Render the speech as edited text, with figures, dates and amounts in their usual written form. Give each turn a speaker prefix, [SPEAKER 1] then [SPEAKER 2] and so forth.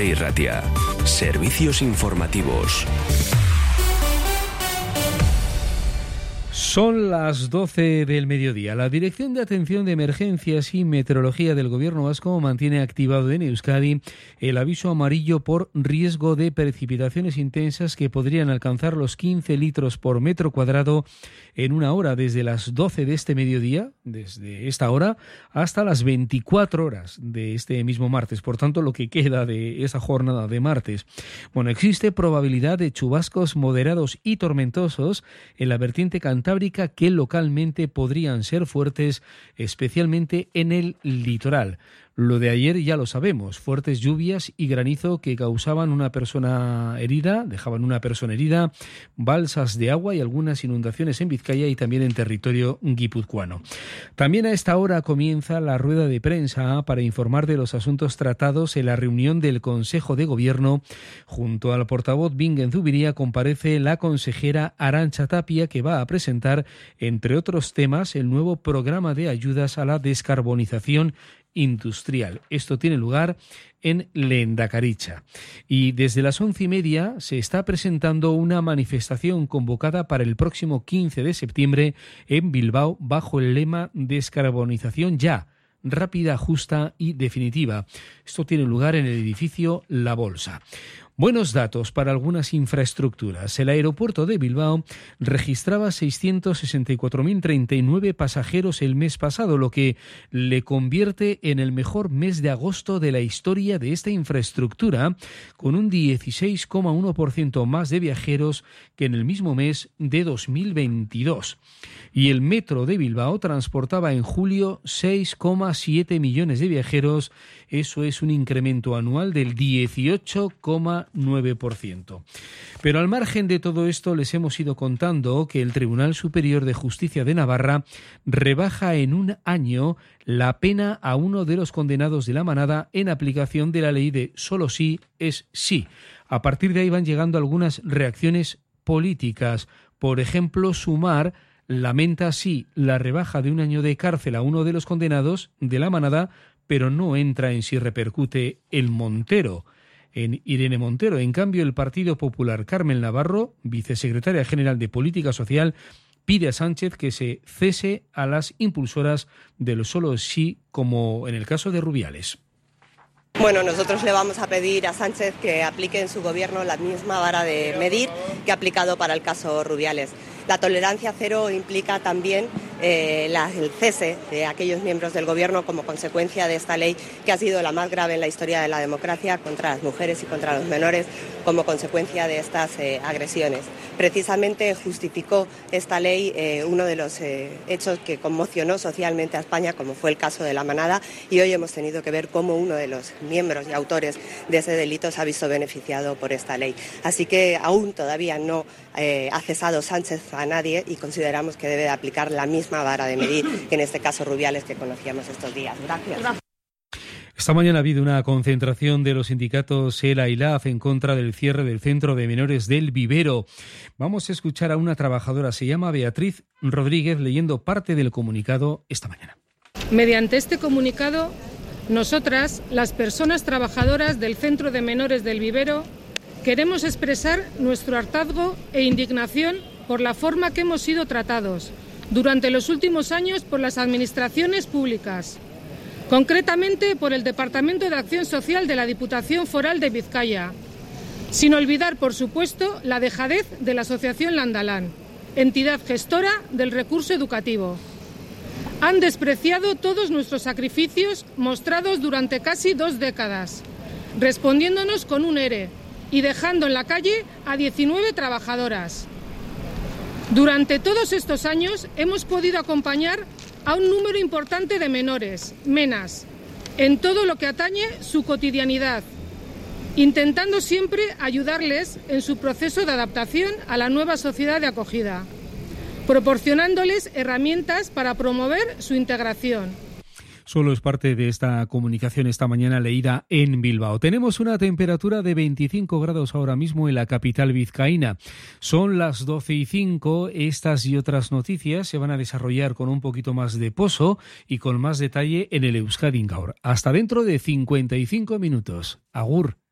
[SPEAKER 1] Euskadi Irratia. Servicios informativos.
[SPEAKER 2] Son las 12 del mediodía. La Dirección de Atención de Emergencias y Meteorología del Gobierno vasco mantiene activado en Euskadi el aviso amarillo por riesgo de precipitaciones intensas que podrían alcanzar los 15 litros por metro cuadrado en una hora, desde las 12 de este mediodía, desde esta hora, hasta las 24 horas de este mismo martes. Por tanto, lo que queda de esa jornada de martes. Bueno, existe probabilidad de chubascos moderados y tormentosos en la vertiente cantábrica que localmente podrían ser fuertes, especialmente en el litoral. Lo de ayer ya lo sabemos, fuertes lluvias y granizo que dejaban una persona herida, balsas de agua y algunas inundaciones en Vizcaya y también en territorio guipuzcoano. También a esta hora comienza la rueda de prensa para informar de los asuntos tratados en la reunión del Consejo de Gobierno. Junto al portavoz Bingen Zubiría comparece la consejera Arantxa Tapia, que va a presentar, entre otros temas, el nuevo programa de ayudas a la descarbonización industrial. Esto tiene lugar en Lehendakaritza. Y desde las 11:30 se está presentando una manifestación convocada para el próximo 15 de septiembre en Bilbao bajo el lema Descarbonización ya, rápida, justa y definitiva. Esto tiene lugar en el edificio La Bolsa. Buenos datos para algunas infraestructuras. El aeropuerto de Bilbao registraba 664.039 pasajeros el mes pasado, lo que le convierte en el mejor mes de agosto de la historia de esta infraestructura, con un 16,1% más de viajeros que en el mismo mes de 2022. Y el metro de Bilbao transportaba en julio 6,7 millones de viajeros. Eso es un incremento anual del 18,9%. Pero al margen de todo esto, les hemos ido contando que el Tribunal Superior de Justicia de Navarra rebaja en un año la pena a uno de los condenados de La Manada en aplicación de la ley de solo sí es sí. A partir de ahí van llegando algunas reacciones políticas. Por ejemplo, Sumar lamenta sí la rebaja de un año de cárcel a uno de los condenados de La Manada, pero no entra en si repercute en Irene Montero. En cambio, el Partido Popular, Carmen Navarro, vicesecretaria general de Política Social, pide a Sánchez que se cese a las impulsoras del solo sí, como en el caso de Rubiales.
[SPEAKER 3] Bueno, nosotros le vamos a pedir a Sánchez que aplique en su gobierno la misma vara de medir que ha aplicado para el caso Rubiales. La tolerancia cero implica también el cese de aquellos miembros del gobierno como consecuencia de esta ley que ha sido la más grave en la historia de la democracia contra las mujeres y contra los menores como consecuencia de estas agresiones. Precisamente justificó esta ley uno de los hechos que conmocionó socialmente a España, como fue el caso de La Manada, y hoy hemos tenido que ver cómo uno de los miembros y autores de ese delito se ha visto beneficiado por esta ley. Así que aún todavía no ha cesado Sánchez a nadie y consideramos que debe de aplicar la misma vara de medir que en este caso Rubiales que conocíamos estos días. Gracias.
[SPEAKER 2] Esta mañana ha habido una concentración de los sindicatos ELA y LAF en contra del cierre del centro de menores del Vivero. Vamos a escuchar a una trabajadora, se llama Beatriz Rodríguez, leyendo parte del comunicado esta mañana.
[SPEAKER 4] Mediante este comunicado, nosotras, las personas trabajadoras del centro de menores del Vivero, queremos expresar nuestro hartazgo e indignación por la forma que hemos sido tratados durante los últimos años por las administraciones públicas, concretamente por el Departamento de Acción Social de la Diputación Foral de Vizcaya, sin olvidar, por supuesto, la dejadez de la Asociación Landalán, entidad gestora del recurso educativo. Han despreciado todos nuestros sacrificios mostrados durante casi 2 décadas, respondiéndonos con un ERE y dejando en la calle a 19 trabajadoras. Durante todos estos años hemos podido acompañar a un número importante de menores, menas, en todo lo que atañe su cotidianidad, intentando siempre ayudarles en su proceso de adaptación a la nueva sociedad de acogida, proporcionándoles herramientas para promover su integración.
[SPEAKER 2] Solo es parte de esta comunicación esta mañana leída en Bilbao. Tenemos una temperatura de 25 grados ahora mismo en la capital vizcaína. Son las 12:05. Estas y otras noticias se van a desarrollar con un poquito más de pozo y con más detalle en el Euskadi Gaur. Hasta dentro de 55 minutos. Agur.